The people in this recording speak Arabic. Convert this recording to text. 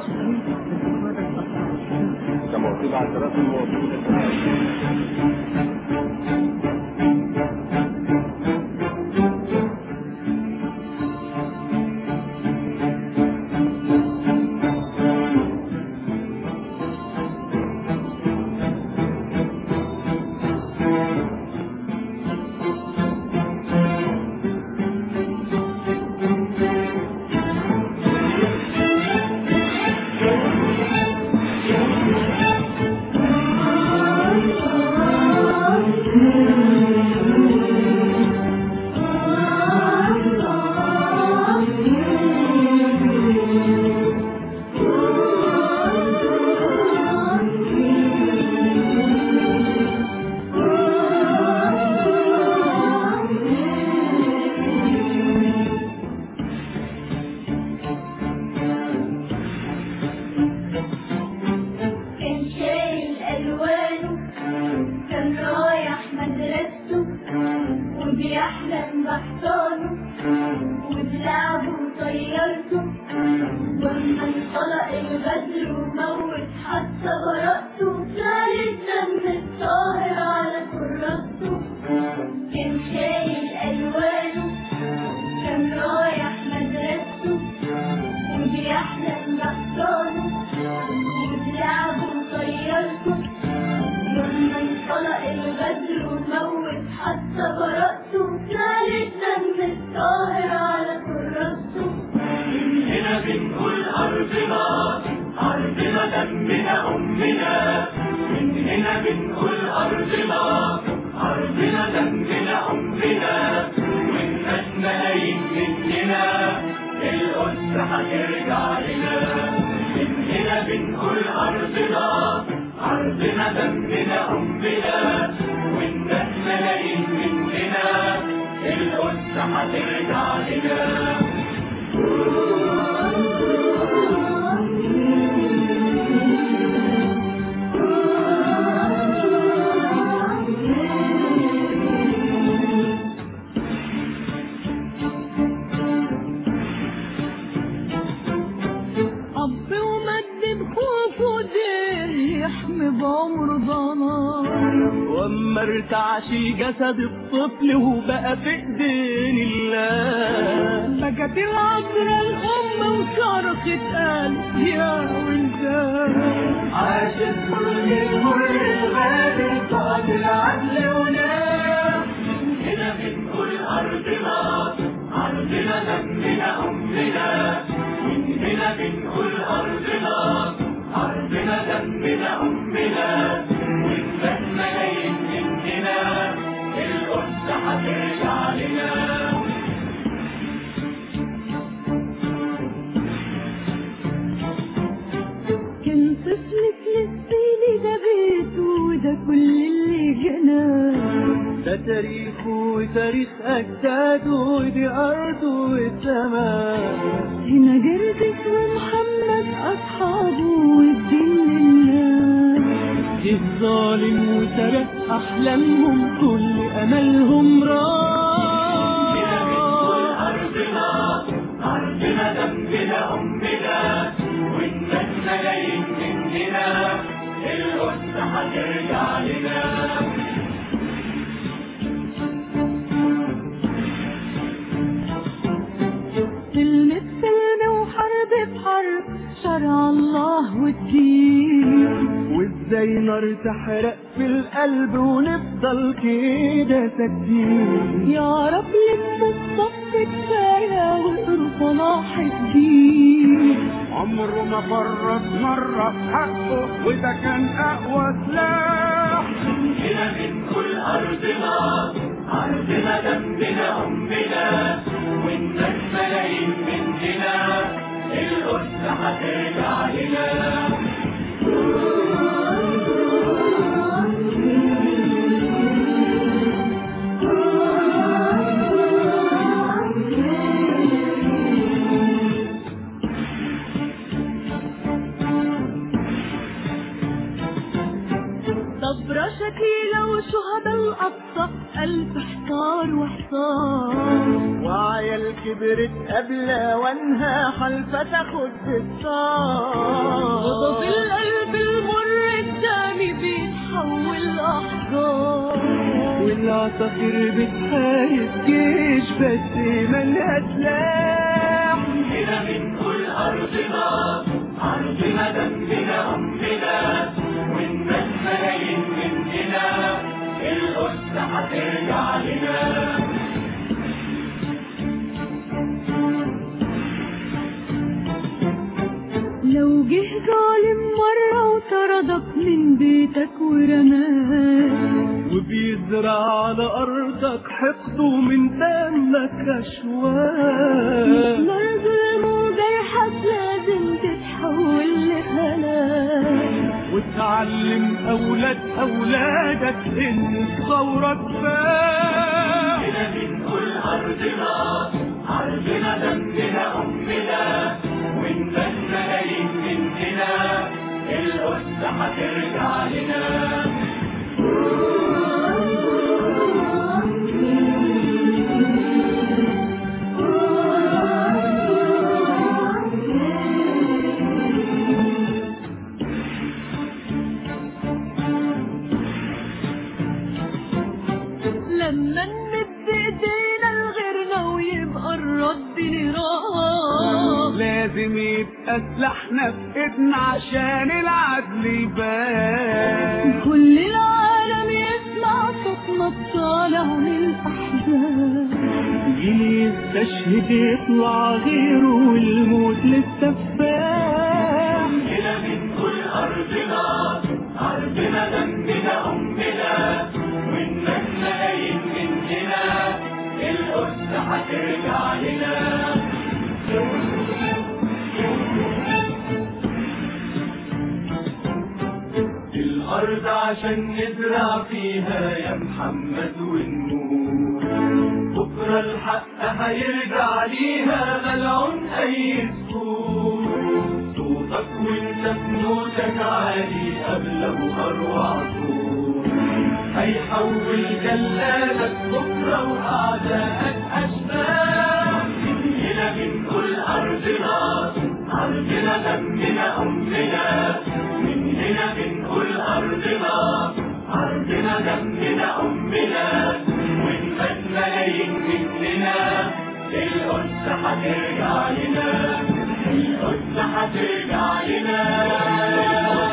كما أصيب على ثلاث المواطنين. بيحلم بحصانه وبلعبه وطيرته، ولما انطلق الغدر وموت حتى براءته، سال الدم الطاهر على كراسته. كان شايل ألوانه، كان رايح مدرسته، وبيحلم بحصانه وبلعبه وطيرته، ولما انطلق الغدر وموت حتى براءته، سال الدم الطاهر على كراسته. من هنا بنقول أرضنا، أرضنا دمنا أمنا. من هنا بنقول أرضنا، أرضنا دمنا أمنا. والناس ملايين مننا، القدس هترجع لنا. من هنا بنقول أرضنا، أرضنا دمنا أمنا. والناس ملايين مننا، القدس هترجع لنا. أب ومد بخوفه دير يحمي بعمر ضنايا، واما ارتعش جسد الطفل وبقى في ايدين الله، بكت العذراء الام وصرخت قالت يا ولدان، عاشت كل المر الغادر صاد العدل ونام. هنا بنقول أرضنا، أرضنا دمنا أمنا. من هنا بنقول أرضنا، أرضنا دمنا أمنا. والناس ملايين مننا، القدس هترجع لنا. كان طفل فلسطيني ده بيته وده كل اللي جناه، ده تاريخه وتاريخ أجداده ودي أرضه والسماء، هنا جرجس ومحمد أصحابه والدين لله، جه الظالم وسرق أحلامهم كل أملهم راح. هنا بنقول أرضنا، أرضنا دمنا أمنا. والناس ملايين مننا، القدس هترجع لنا. سلم بسلم وحرب بحرب، شرع الله والدين، وازاي نار تحرق في القلب ونفضل كده ساكتين. يا رب لف الصف كفايه واقروا صلاح الدين، عمره ما فرط مره في حقه وده كان اقوى سلاح. هنا بنقول أرضنا، أرضنا دمنا أمنا. والناس ملايين مننا، القدس هترجع لنا. صبرا شكيلة وشهداء الأقصى، ألف حصار وحصار، وعيال كبرت قبل وانها حلفة تاخد بالصار. غضب القلب المر الدامي بيتحول أحجار، والعصافير بتحارب جيش بس ملهاش سلاح. هنا بنقول أرضنا، أرضنا دمنا أمنا، والناس ملايين مننا، القدس هترجع لنا. لو جه ظالم مرة وطردك من بيتك ورماك، وبيزرع على أرضك حقد ومن دمك أشواك، نار ظلم وجرحك لازم تتحول لهلاك. وتعلم أولادك إن الثورة كفاح. هنا بنقول أرضنا، أرضنا دمنا أمنا، والناس ملايين مننا، القدس هترجع لنا. لما نمد ايدينا لغيرنا ويبقى الرد نيران، لازم يبقى سلاحنا في ايدنا عشان العدل يبان. كل العالم يسمع صوتنا الطالع من الأحزان. جيل يستشهد يطلع غيره والموت للسفاح. هنا بنقول أرضنا، أرضنا دمنا أمنا، والناس ملايين مننا، القدس هترجع لنا. الأرض عشان نزرع فيها يا محمد ونموت، بكرة الحق هيرجع ليها ملعون أي سكوت. صوتك وانت بنوتك عالي قبله أروع صوت، هيحول جلادك بكرة وأعدائك أشباح. هنا بنقول أرضنا، أرضنا دمنا أمنا، من هنا بنقول أرضنا، أرضنا دمنا أمنا، والناس ملايين مننا، القدس هترجع لنا، القدس هترجع لنا.